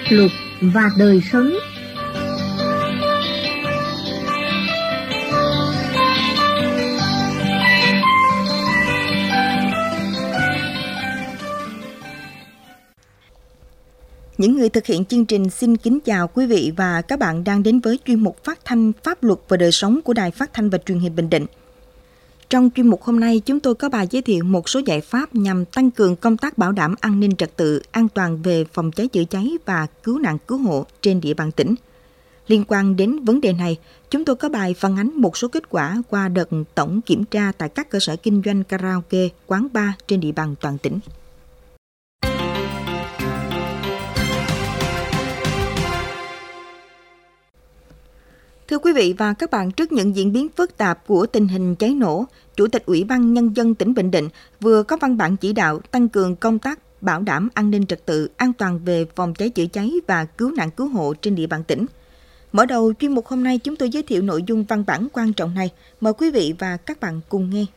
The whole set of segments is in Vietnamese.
luật và đời sống. Những người thực hiện chương trình xin kính chào quý vị và các bạn đang đến với chuyên mục phát thanh pháp luật và đời sống của Đài Phát thanh và Truyền hình Bình Định. Trong chuyên mục hôm nay, chúng tôi có bài giới thiệu một số giải pháp nhằm tăng cường công tác bảo đảm an ninh trật tự, an toàn về phòng cháy chữa cháy và cứu nạn cứu hộ trên địa bàn tỉnh. Liên quan đến vấn đề này, chúng tôi có bài phản ánh một số kết quả qua đợt tổng kiểm tra tại các cơ sở kinh doanh karaoke, quán bar trên địa bàn toàn tỉnh. Thưa quý vị và các bạn, trước những diễn biến phức tạp của tình hình cháy nổ, Chủ tịch Ủy ban Nhân dân tỉnh Bình Định vừa có văn bản chỉ đạo tăng cường công tác bảo đảm an ninh trật tự, an toàn về phòng cháy chữa cháy và cứu nạn cứu hộ trên địa bàn tỉnh. Mở đầu chuyên mục hôm nay, chúng tôi giới thiệu nội dung văn bản quan trọng này. Mời quý vị và các bạn cùng nghe.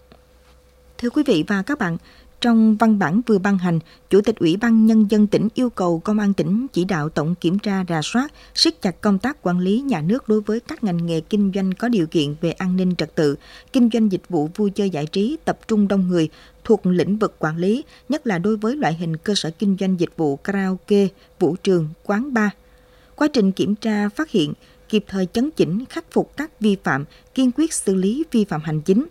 Thưa quý vị và các bạn, trong văn bản vừa ban hành, Chủ tịch Ủy ban Nhân dân tỉnh yêu cầu Công an tỉnh chỉ đạo tổng kiểm tra rà soát, siết chặt công tác quản lý nhà nước đối với các ngành nghề kinh doanh có điều kiện về an ninh trật tự, kinh doanh dịch vụ vui chơi giải trí tập trung đông người thuộc lĩnh vực quản lý, nhất là đối với loại hình cơ sở kinh doanh dịch vụ karaoke, vũ trường, quán bar. Quá trình kiểm tra phát hiện, kịp thời chấn chỉnh, khắc phục các vi phạm, kiên quyết xử lý vi phạm hành chính.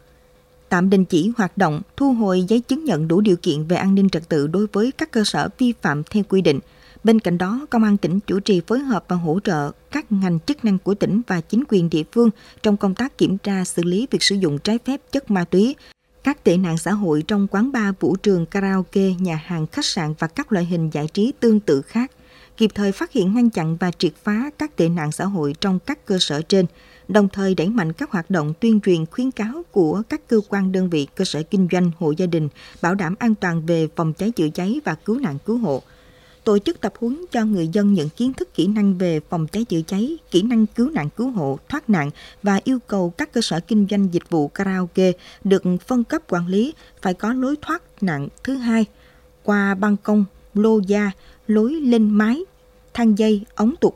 Tạm đình chỉ hoạt động, thu hồi giấy chứng nhận đủ điều kiện về an ninh trật tự đối với các cơ sở vi phạm theo quy định. Bên cạnh đó, Công an tỉnh chủ trì phối hợp và hỗ trợ các ngành chức năng của tỉnh và chính quyền địa phương trong công tác kiểm tra xử lý việc sử dụng trái phép chất ma túy, các tệ nạn xã hội trong quán bar, vũ trường, karaoke, nhà hàng, khách sạn và các loại hình giải trí tương tự khác, kịp thời phát hiện, ngăn chặn và triệt phá các tệ nạn xã hội trong các cơ sở trên, đồng thời đẩy mạnh các hoạt động tuyên truyền khuyến cáo của các cơ quan đơn vị, cơ sở kinh doanh, hộ gia đình, bảo đảm an toàn về phòng cháy chữa cháy và cứu nạn cứu hộ. Tổ chức tập huấn cho người dân những kiến thức kỹ năng về phòng cháy chữa cháy, kỹ năng cứu nạn cứu hộ, thoát nạn và yêu cầu các cơ sở kinh doanh dịch vụ karaoke được phân cấp quản lý phải có lối thoát nạn thứ hai qua ban công, lô gia, lối lên mái, thang dây, ống tục.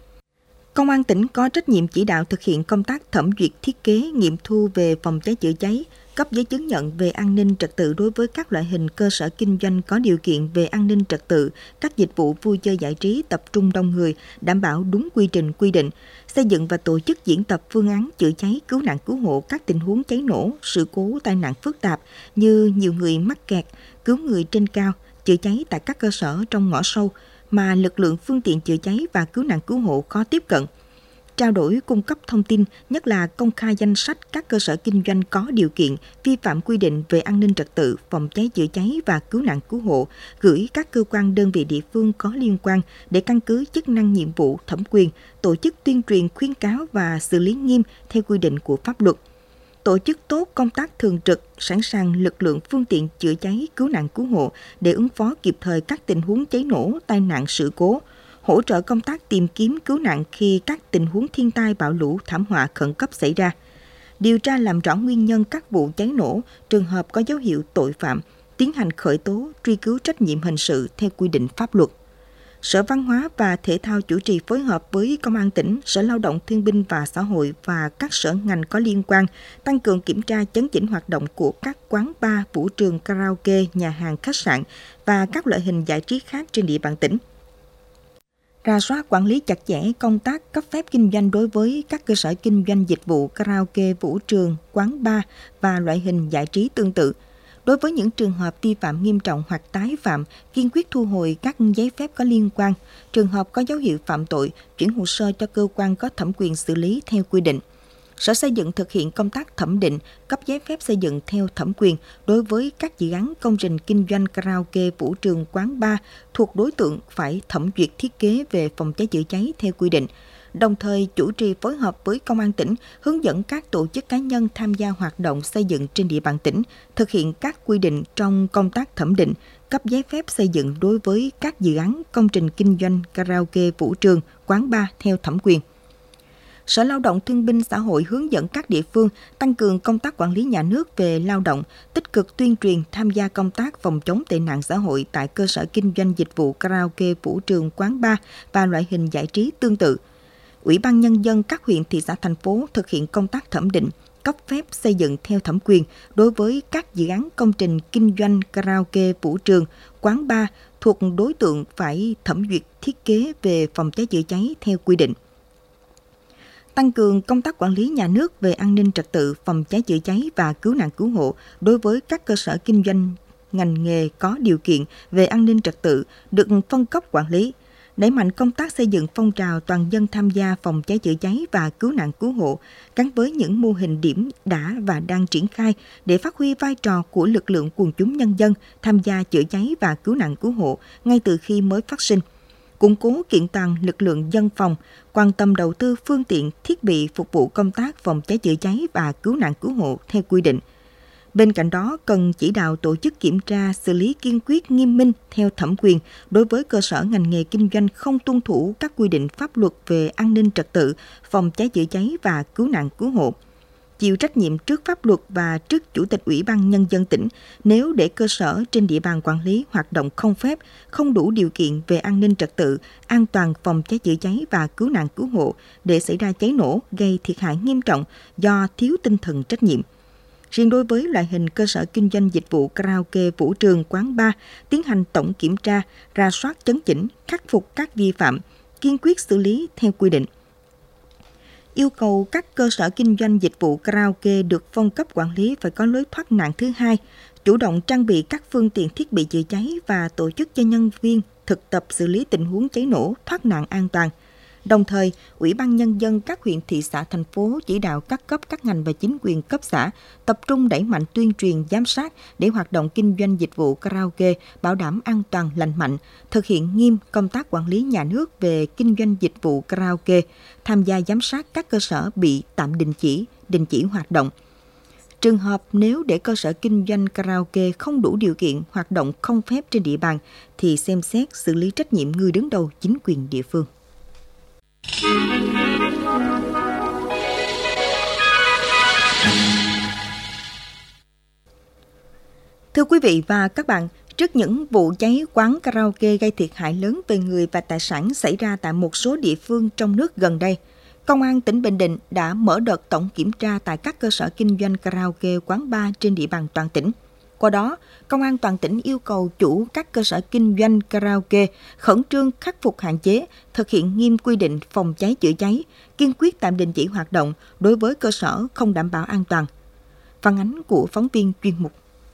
Công an tỉnh có trách nhiệm chỉ đạo thực hiện công tác thẩm duyệt thiết kế, nghiệm thu về phòng cháy chữa cháy, cấp giấy chứng nhận về an ninh trật tự đối với các loại hình cơ sở kinh doanh có điều kiện về an ninh trật tự, các dịch vụ vui chơi giải trí tập trung đông người, đảm bảo đúng quy trình quy định, xây dựng và tổ chức diễn tập phương án chữa cháy, cứu nạn cứu hộ các tình huống cháy nổ, sự cố tai nạn phức tạp như nhiều người mắc kẹt, cứu người trên cao, chữa cháy tại các cơ sở trong ngõ sâu mà lực lượng phương tiện chữa cháy và cứu nạn cứu hộ khó tiếp cận. Trao đổi cung cấp thông tin, nhất là công khai danh sách các cơ sở kinh doanh có điều kiện vi phạm quy định về an ninh trật tự, phòng cháy chữa cháy và cứu nạn cứu hộ, gửi các cơ quan đơn vị địa phương có liên quan để căn cứ chức năng nhiệm vụ thẩm quyền, tổ chức tuyên truyền khuyến cáo và xử lý nghiêm theo quy định của pháp luật. Tổ chức tốt công tác thường trực, sẵn sàng lực lượng phương tiện chữa cháy, cứu nạn cứu hộ để ứng phó kịp thời các tình huống cháy nổ, tai nạn sự cố, hỗ trợ công tác tìm kiếm cứu nạn khi các tình huống thiên tai, bão lũ, thảm họa khẩn cấp xảy ra. Điều tra làm rõ nguyên nhân các vụ cháy nổ, trường hợp có dấu hiệu tội phạm, tiến hành khởi tố, truy cứu trách nhiệm hình sự theo quy định pháp luật. Sở Văn hóa và Thể thao chủ trì phối hợp với Công an tỉnh, Sở Lao động Thương binh và Xã hội và các sở ngành có liên quan tăng cường kiểm tra chấn chỉnh hoạt động của các quán bar, vũ trường, karaoke, nhà hàng, khách sạn và các loại hình giải trí khác trên địa bàn tỉnh. Rà soát quản lý chặt chẽ công tác cấp phép kinh doanh đối với các cơ sở kinh doanh dịch vụ karaoke, vũ trường, quán bar và loại hình giải trí tương tự. Đối với những trường hợp vi phạm nghiêm trọng hoặc tái phạm, kiên quyết thu hồi các giấy phép có liên quan. Trường hợp có dấu hiệu phạm tội, chuyển hồ sơ cho cơ quan có thẩm quyền xử lý theo quy định. Sở Xây dựng thực hiện công tác thẩm định, cấp giấy phép xây dựng theo thẩm quyền đối với các dự án công trình kinh doanh karaoke, vũ trường, quán bar thuộc đối tượng phải thẩm duyệt thiết kế về phòng cháy chữa cháy theo quy định. Đồng thời chủ trì phối hợp với Công an tỉnh hướng dẫn các tổ chức cá nhân tham gia hoạt động xây dựng trên địa bàn tỉnh thực hiện các quy định trong công tác thẩm định, cấp giấy phép xây dựng đối với các dự án công trình kinh doanh karaoke, vũ trường, quán bar theo thẩm quyền. Sở Lao động Thương binh Xã hội hướng dẫn các địa phương tăng cường công tác quản lý nhà nước về lao động, tích cực tuyên truyền tham gia công tác phòng chống tệ nạn xã hội tại cơ sở kinh doanh dịch vụ karaoke, vũ trường, quán bar và loại hình giải trí tương tự. Ủy ban Nhân dân các huyện, thị xã, thành phố thực hiện công tác thẩm định, cấp phép xây dựng theo thẩm quyền đối với các dự án công trình kinh doanh karaoke, vũ trường, quán bar thuộc đối tượng phải thẩm duyệt thiết kế về phòng cháy chữa cháy theo quy định. Tăng cường công tác quản lý nhà nước về an ninh trật tự, phòng cháy chữa cháy và cứu nạn cứu hộ đối với các cơ sở kinh doanh ngành nghề có điều kiện về an ninh trật tự được phân cấp quản lý. Đẩy mạnh công tác xây dựng phong trào toàn dân tham gia phòng cháy chữa cháy và cứu nạn cứu hộ gắn với những mô hình điểm đã và đang triển khai để phát huy vai trò của lực lượng quần chúng nhân dân tham gia chữa cháy và cứu nạn cứu hộ ngay từ khi mới phát sinh. Củng cố kiện toàn lực lượng dân phòng, quan tâm đầu tư phương tiện, thiết bị phục vụ công tác phòng cháy chữa cháy và cứu nạn cứu hộ theo quy định. Bên cạnh đó, cần chỉ đạo tổ chức kiểm tra, xử lý kiên quyết nghiêm minh theo thẩm quyền đối với cơ sở ngành nghề kinh doanh không tuân thủ các quy định pháp luật về an ninh trật tự, phòng cháy chữa cháy và cứu nạn cứu hộ. Chịu trách nhiệm trước pháp luật và trước Chủ tịch Ủy ban Nhân dân tỉnh nếu để cơ sở trên địa bàn quản lý hoạt động không phép, không đủ điều kiện về an ninh trật tự, an toàn phòng cháy chữa cháy và cứu nạn cứu hộ để xảy ra cháy nổ gây thiệt hại nghiêm trọng do thiếu tinh thần trách nhiệm. Riêng đối với loại hình cơ sở kinh doanh dịch vụ karaoke, vũ trường, quán bar, tiến hành tổng kiểm tra, rà soát chấn chỉnh, khắc phục các vi phạm, kiên quyết xử lý theo quy định. Yêu cầu các cơ sở kinh doanh dịch vụ karaoke được phân cấp quản lý phải có lối thoát nạn thứ hai, chủ động trang bị các phương tiện thiết bị chữa cháy và tổ chức cho nhân viên thực tập xử lý tình huống cháy nổ, thoát nạn an toàn. Đồng thời, Ủy ban Nhân dân các huyện, thị xã, thành phố chỉ đạo các cấp, các ngành và chính quyền cấp xã tập trung đẩy mạnh tuyên truyền, giám sát để hoạt động kinh doanh dịch vụ karaoke bảo đảm an toàn, lành mạnh, thực hiện nghiêm công tác quản lý nhà nước về kinh doanh dịch vụ karaoke, tham gia giám sát các cơ sở bị tạm đình chỉ hoạt động. Trường hợp nếu để cơ sở kinh doanh karaoke không đủ điều kiện hoạt động không phép trên địa bàn thì xem xét xử lý trách nhiệm người đứng đầu chính quyền địa phương. Thưa quý vị và các bạn, trước những vụ cháy quán karaoke gây thiệt hại lớn về người và tài sản xảy ra tại một số địa phương trong nước gần đây, Công an tỉnh Bình Định đã mở đợt tổng kiểm tra tại các cơ sở kinh doanh karaoke, quán bar trên địa bàn toàn tỉnh. Qua đó, Công an toàn tỉnh yêu cầu chủ các cơ sở kinh doanh karaoke khẩn trương khắc phục hạn chế, thực hiện nghiêm quy định phòng cháy chữa cháy, kiên quyết tạm đình chỉ hoạt động đối với cơ sở không đảm bảo an toàn. Phản ánh của phóng viên chuyên mục.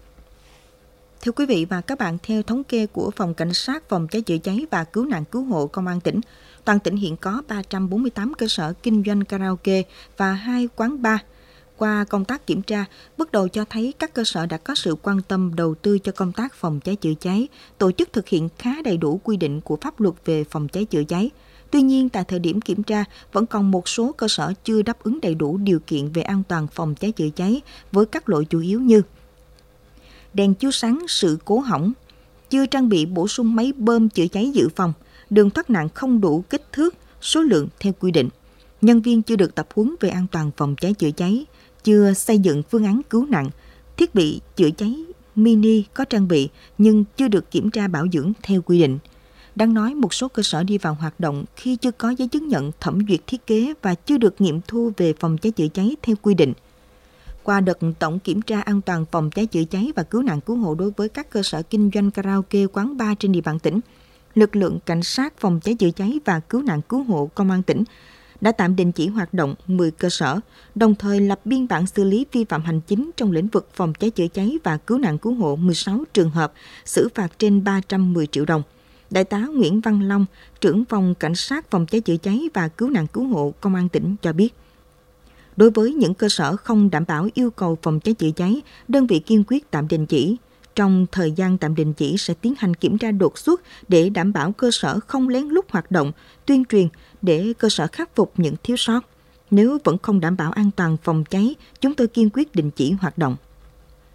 Thưa quý vị và các bạn, theo thống kê của Phòng Cảnh sát Phòng cháy chữa cháy và Cứu nạn Cứu hộ Công an tỉnh, toàn tỉnh hiện có 348 cơ sở kinh doanh karaoke và 2 quán bar. Qua công tác kiểm tra, bước đầu cho thấy các cơ sở đã có sự quan tâm đầu tư cho công tác phòng cháy chữa cháy, tổ chức thực hiện khá đầy đủ quy định của pháp luật về phòng cháy chữa cháy. Tuy nhiên, tại thời điểm kiểm tra, vẫn còn một số cơ sở chưa đáp ứng đầy đủ điều kiện về an toàn phòng cháy chữa cháy với các lỗi chủ yếu như đèn chiếu sáng sự cố hỏng, chưa trang bị bổ sung máy bơm chữa cháy dự phòng, đường thoát nạn không đủ kích thước, số lượng theo quy định, nhân viên chưa được tập huấn về an toàn phòng cháy chữa cháy, chưa xây dựng phương án cứu nạn, thiết bị chữa cháy mini có trang bị nhưng chưa được kiểm tra bảo dưỡng theo quy định. Đáng nói, một số cơ sở đi vào hoạt động khi chưa có giấy chứng nhận thẩm duyệt thiết kế và chưa được nghiệm thu về phòng cháy chữa cháy theo quy định. Qua đợt tổng kiểm tra an toàn phòng cháy chữa cháy và cứu nạn cứu hộ đối với các cơ sở kinh doanh karaoke, quán bar trên địa bàn tỉnh, lực lượng cảnh sát phòng cháy chữa cháy và cứu nạn cứu hộ Công an tỉnh đã tạm đình chỉ hoạt động 10 cơ sở, đồng thời lập biên bản xử lý vi phạm hành chính trong lĩnh vực phòng cháy chữa cháy và cứu nạn cứu hộ 16 trường hợp, xử phạt trên 310 triệu đồng. Đại tá Nguyễn Văn Long, trưởng phòng cảnh sát phòng cháy chữa cháy và cứu nạn cứu hộ Công an tỉnh cho biết, đối với những cơ sở không đảm bảo yêu cầu phòng cháy chữa cháy, đơn vị kiên quyết tạm đình chỉ. Trong thời gian tạm đình chỉ sẽ tiến hành kiểm tra đột xuất để đảm bảo cơ sở không lén lút hoạt động, tuyên truyền để cơ sở khắc phục những thiếu sót. Nếu vẫn không đảm bảo an toàn phòng cháy, chúng tôi kiên quyết đình chỉ hoạt động.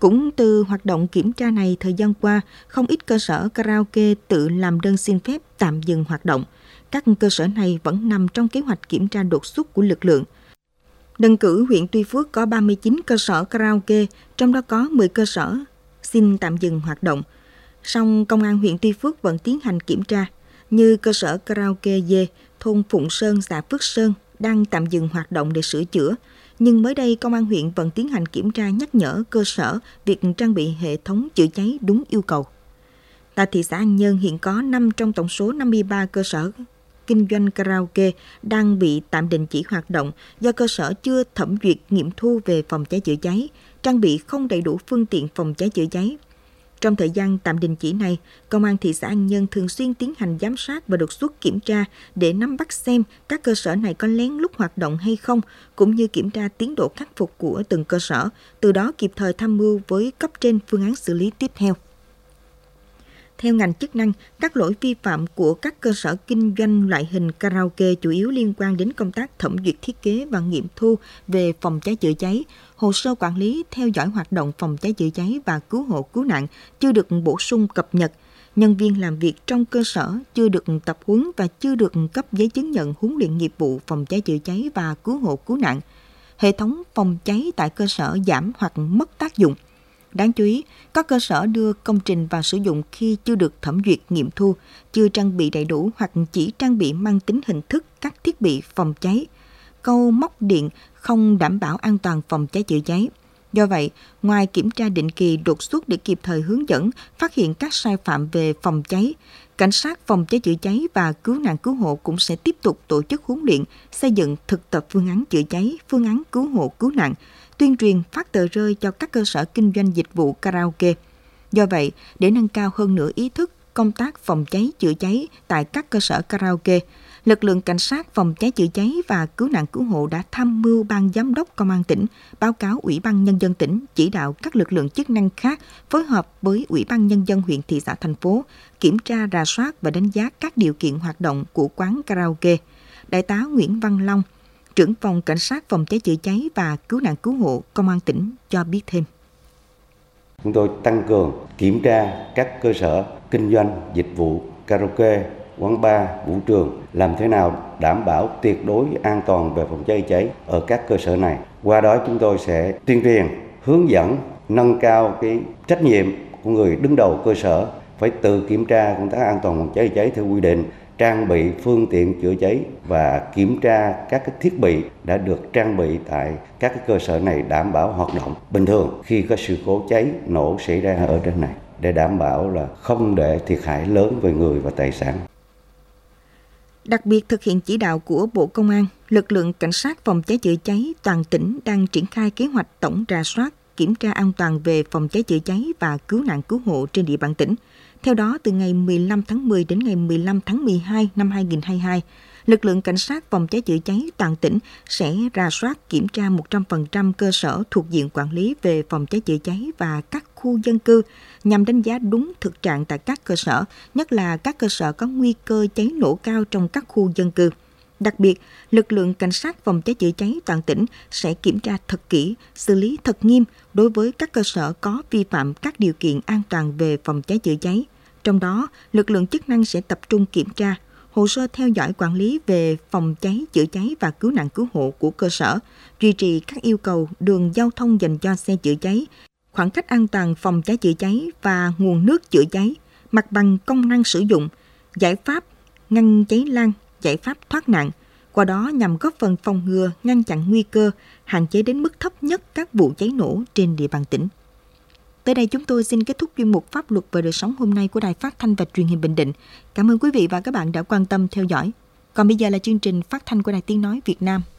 Cũng từ hoạt động kiểm tra này, thời gian qua, không ít cơ sở karaoke tự làm đơn xin phép tạm dừng hoạt động. Các cơ sở này vẫn nằm trong kế hoạch kiểm tra đột xuất của lực lượng. Đơn cử, huyện Tuy Phước có 39 cơ sở karaoke, trong đó có 10 cơ sở xin tạm dừng hoạt động. Song Công an huyện Tuy Phước vẫn tiến hành kiểm tra, như cơ sở karaoke Dê, thôn Phụng Sơn, xã Phước Sơn đang tạm dừng hoạt động để sửa chữa. Nhưng mới đây, Công an huyện vẫn tiến hành kiểm tra nhắc nhở cơ sở việc trang bị hệ thống chữa cháy đúng yêu cầu. Tại thị xã An Nhơn hiện có 5 trong tổng số 53 cơ sở kinh doanh karaoke đang bị tạm đình chỉ hoạt động do cơ sở chưa thẩm duyệt nghiệm thu về phòng cháy chữa cháy, trang bị không đầy đủ phương tiện phòng cháy chữa cháy. Trong thời gian tạm đình chỉ này, Công an thị xã An Nhơn thường xuyên tiến hành giám sát và đột xuất kiểm tra để nắm bắt xem các cơ sở này có lén lút hoạt động hay không, cũng như kiểm tra tiến độ khắc phục của từng cơ sở, từ đó kịp thời tham mưu với cấp trên phương án xử lý tiếp theo. Theo ngành chức năng, các lỗi vi phạm của các cơ sở kinh doanh loại hình karaoke chủ yếu liên quan đến công tác thẩm duyệt thiết kế và nghiệm thu về phòng cháy chữa cháy, hồ sơ quản lý theo dõi hoạt động phòng cháy chữa cháy và cứu hộ cứu nạn chưa được bổ sung cập nhật, nhân viên làm việc trong cơ sở chưa được tập huấn và chưa được cấp giấy chứng nhận huấn luyện nghiệp vụ phòng cháy chữa cháy và cứu hộ cứu nạn. Hệ thống phòng cháy tại cơ sở giảm hoặc mất tác dụng. Đáng chú ý, các cơ sở đưa công trình vào sử dụng khi chưa được thẩm duyệt nghiệm thu, chưa trang bị đầy đủ hoặc chỉ trang bị mang tính hình thức các thiết bị phòng cháy, câu móc điện không đảm bảo an toàn phòng cháy chữa cháy. Do vậy, ngoài kiểm tra định kỳ đột xuất để kịp thời hướng dẫn, phát hiện các sai phạm về phòng cháy, cảnh sát phòng cháy chữa cháy và cứu nạn cứu hộ cũng sẽ tiếp tục tổ chức huấn luyện, xây dựng thực tập phương án chữa cháy, phương án cứu hộ cứu nạn, tuyên truyền phát tờ rơi cho các cơ sở kinh doanh dịch vụ karaoke. Do vậy, để nâng cao hơn nữa ý thức công tác phòng cháy chữa cháy tại các cơ sở karaoke, lực lượng cảnh sát phòng cháy chữa cháy và cứu nạn cứu hộ đã tham mưu Ban Giám đốc Công an tỉnh, báo cáo Ủy ban Nhân dân tỉnh, chỉ đạo các lực lượng chức năng khác phối hợp với Ủy ban Nhân dân huyện, thị xã, thành phố, kiểm tra, rà soát và đánh giá các điều kiện hoạt động của quán karaoke. Đại tá Nguyễn Văn Long, trưởng phòng cảnh sát phòng cháy chữa cháy và cứu nạn cứu hộ Công an tỉnh cho biết thêm. Chúng tôi tăng cường kiểm tra các cơ sở kinh doanh dịch vụ karaoke, quán bar, vũ trường, làm thế nào đảm bảo tuyệt đối an toàn về phòng cháy chữa cháy ở các cơ sở này. Qua đó chúng tôi sẽ tuyên truyền, hướng dẫn, nâng cao cái trách nhiệm của người đứng đầu cơ sở, phải tự kiểm tra công tác an toàn phòng cháy chữa cháy theo quy định, trang bị phương tiện chữa cháy và kiểm tra các cái thiết bị đã được trang bị tại các cái cơ sở này đảm bảo hoạt động bình thường khi có sự cố cháy nổ xảy ra ở trên này, để đảm bảo là không để thiệt hại lớn về người và tài sản. Đặc biệt thực hiện chỉ đạo của Bộ Công an, lực lượng cảnh sát phòng cháy chữa cháy toàn tỉnh đang triển khai kế hoạch tổng rà soát, kiểm tra an toàn về phòng cháy chữa cháy và cứu nạn cứu hộ trên địa bàn tỉnh. Theo đó, từ ngày 15 tháng 10 đến ngày 15 tháng 12 năm 2022, lực lượng cảnh sát phòng cháy chữa cháy toàn tỉnh sẽ rà soát kiểm tra 100% cơ sở thuộc diện quản lý về phòng cháy chữa cháy và các khu dân cư nhằm đánh giá đúng thực trạng tại các cơ sở, nhất là các cơ sở có nguy cơ cháy nổ cao trong các khu dân cư. Đặc biệt, lực lượng cảnh sát phòng cháy chữa cháy toàn tỉnh sẽ kiểm tra thật kỹ, xử lý thật nghiêm đối với các cơ sở có vi phạm các điều kiện an toàn về phòng cháy chữa cháy. Trong đó, lực lượng chức năng sẽ tập trung kiểm tra hồ sơ theo dõi quản lý về phòng cháy chữa cháy và cứu nạn cứu hộ của cơ sở, duy trì các yêu cầu đường giao thông dành cho xe chữa cháy, khoảng cách an toàn phòng cháy chữa cháy và nguồn nước chữa cháy, mặt bằng công năng sử dụng, giải pháp ngăn cháy lan, giải pháp thoát nạn, qua đó nhằm góp phần phòng ngừa, ngăn chặn nguy cơ, hạn chế đến mức thấp nhất các vụ cháy nổ trên địa bàn tỉnh. Tới đây chúng tôi xin kết thúc chuyên mục Pháp luật và đời sống hôm nay của Đài Phát thanh và Truyền hình Bình Định. Cảm ơn quý vị và các bạn đã quan tâm theo dõi. Còn bây giờ là chương trình phát thanh của Đài Tiếng nói Việt Nam.